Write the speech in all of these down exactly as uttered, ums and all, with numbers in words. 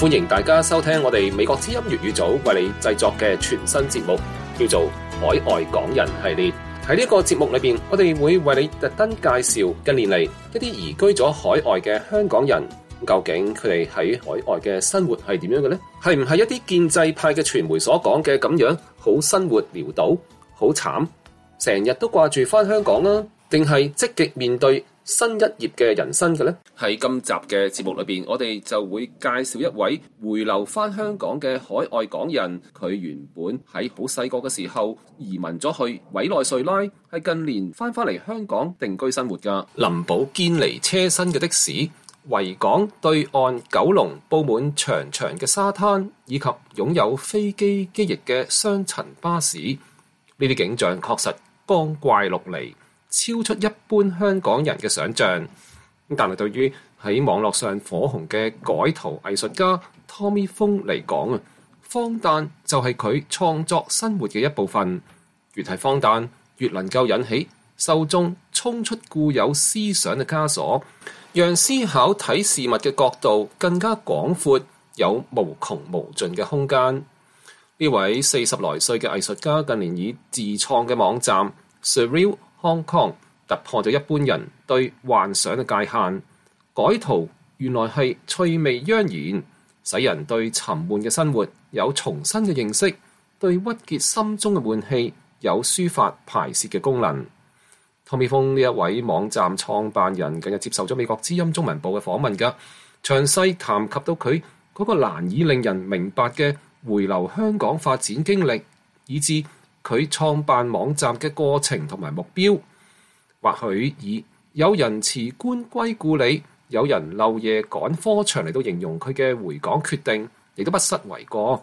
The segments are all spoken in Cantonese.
歡迎大家收聽我哋美國之音粵語組為你製作嘅全新節目，叫做海外港人系列。喺呢個節目裏邊，我哋會為你特登介紹近年嚟一啲移居咗海外嘅香港人，究竟佢哋喺海外嘅生活係點樣嘅呢？係唔係一啲建制派嘅傳媒所講嘅咁樣，好生活潦倒，好慘，成日都掛住返香港啦？定係積極面對新一頁嘅人生嘅呢？喺今集嘅節目裏邊，我哋就會介紹一位回流翻香港嘅海外港人。佢原本喺好細個嘅時候移民咗去委內瑞拉，係近年翻返嚟香港定居生活噶。林寶堅尼車身嘅的士，維港對岸九龍佈滿長長嘅沙灘，以及擁有飛機機翼嘅雙層巴士，呢啲景象確實光怪陸離，超出一般香港人嘅想象。但係對於喺網絡上火紅嘅改圖藝術家 Tommy Fong 嚟講啊，荒誕就係佢創作生活嘅一部分。越係荒誕，越能夠引起受眾衝出固有思想嘅枷鎖，讓思考睇事物嘅角度更加廣闊，有無窮無盡嘅空間。呢位四十來歲嘅藝術家近年以自創嘅網站 Surreal Hong Kong 突破咗一般人對幻想嘅界限，改圖原來係趣味盎然，使人對沉悶嘅生活有重新嘅認識，對鬱結心中嘅悶氣有抒發排泄嘅功能。Tommy Fong 呢一位網站創辦人近日接受咗美國之音中文部嘅訪問㗎，詳細談及到佢嗰個難以令人明白嘅回流香港發展經歷，以至佢創辦網站嘅過程同埋目標。或許以有人辭官歸故里，有人漏夜趕科場嚟到形容佢嘅回港決定，亦都不失為過。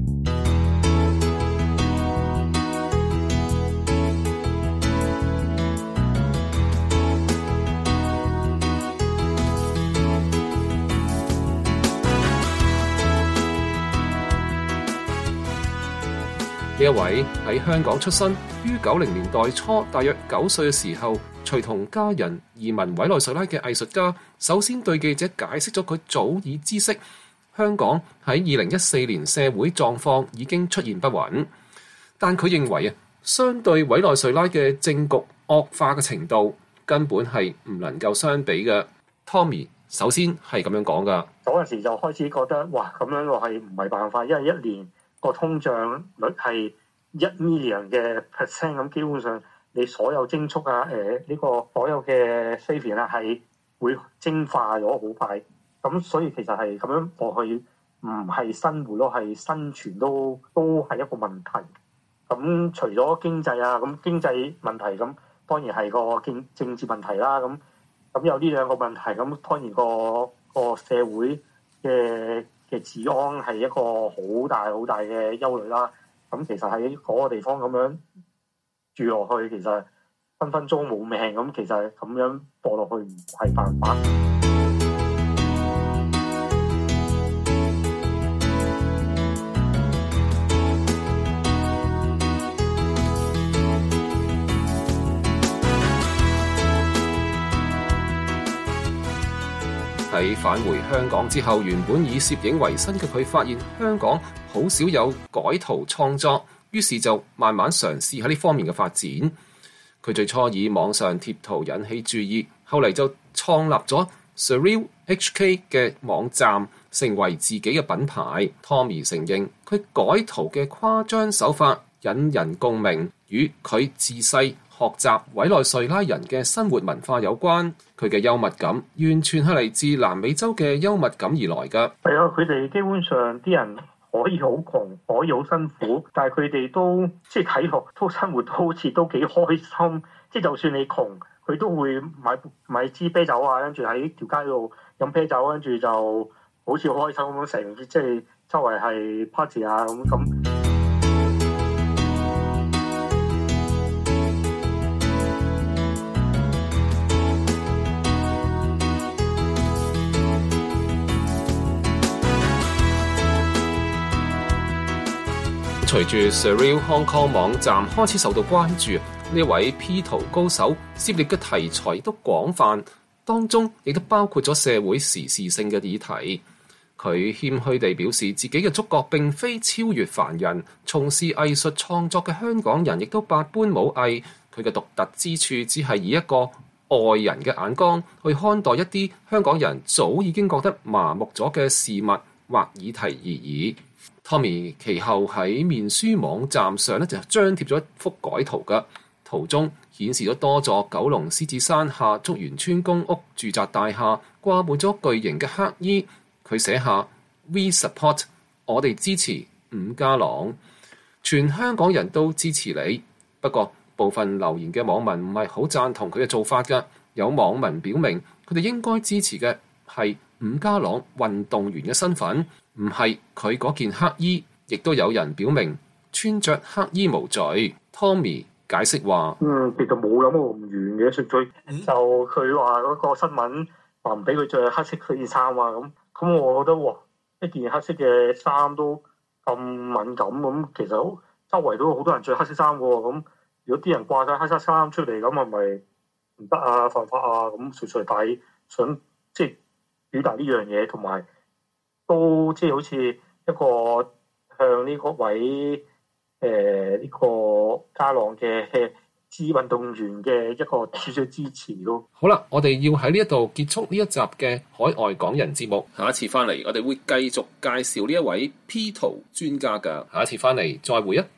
呢一位喺香港出生，於九零年代初大約九歲嘅時候，隨同家人移民委內瑞拉嘅藝術家，首先對記者解釋咗佢早已知悉香港喺二零一四年社會狀況已經出現不穩，但佢認為啊，相對委內瑞拉嘅政局惡化嘅程度，根本係唔能夠相比嘅。Tommy 首先係咁樣講噶， 嗰陣時就開始覺得哇，咁樣我係唔係辦法，因為一年個通脹率係一 million 嘅 percent 咁，基本上你所有積蓄啊，誒、呃、呢、這個所有嘅 saving 啊，係會蒸化咗好快。咁所以其實係咁樣過去，唔係生活咯，係生存都都係一個問題。咁除咗經濟啊，咁經濟問題咁當然係個政政治問題啦。咁咁有呢兩個問題，咁當然個個社會嘅嘅治安係一個好大好大嘅憂慮啦。咁其實喺嗰個地方咁樣住落去，其實分分鐘冇命。咁其實咁樣播落去唔係辦法。 喺返回香港之後，原本以攝影為生嘅佢發現香港好少有改圖創作，於是就慢慢嘗試喺呢方面嘅發展。佢最初以網上貼圖引起注意，後嚟就創立咗 Surreal H K 嘅網站，成為自己嘅品牌。Tommy 承認佢改圖嘅誇張手法引人共鳴，與佢自細學習委內瑞拉人嘅生活文化有關。佢嘅幽默感完全係嚟自南美洲嘅幽默感而來㗎。 係啊，佢哋基本上啲人可以好窮，可以好辛苦，但係佢哋都即係睇落都生活都好似都幾開心。即係就算你窮，佢都會買買支啤酒啊，跟住喺條街度飲啤酒，跟住就好似好開心咁樣，成即係周圍係 party 啊咁咁。 隨住 Surreal Hong Kong 網站開始受到關注，呢位 P 圖高手涉獵嘅題材亦都廣泛，當中亦都包括咗社會時事性嘅議題。 佢謙虛地表示自己嘅觸覺並非超越凡人，從事藝術創作嘅香港人亦都百般武藝。佢嘅獨特之處只係以一個外人嘅眼光去看待一啲香港人早已經覺得麻木咗嘅事物或議題而已。Tommy 其後喺面書網站上咧就張貼咗一幅改圖嘅，圖中顯示咗多座九龍獅子山下竹園村公屋住宅大廈掛滿咗巨型嘅黑衣。佢寫下 We support， 我哋支持伍家朗，全香港人都支持你。不過部分留言嘅網民唔係好贊同佢嘅做法㗎，有網民表明佢哋應該支持嘅係伍家朗運動員嘅身份，唔係佢嗰件黑衣。亦都有人表明穿着黑衣無罪。Tommy 解釋話： 嗯，其實冇諗過咁遠嘅，純粹就佢話嗰個新聞話唔俾佢着黑色嗰件衫啊，咁咁我覺得哇，一件黑色嘅衫都咁敏感，咁其實周圍都好多人着黑色衫嘅喎，咁如果啲人掛晒黑色衫出嚟，咁係咪唔得啊？犯法啊？咁純粹係想即係表達呢樣嘢，同埋都即係好似一個向呢個位。誒呢、呃這個家朗嘅支運動員嘅一個少少支持咯。 好啦，我哋要喺呢一度結束呢一集嘅海外港人節目。下一次翻嚟，我哋會繼續介紹呢一位 P 圖專家㗎。下一次翻嚟再會啊！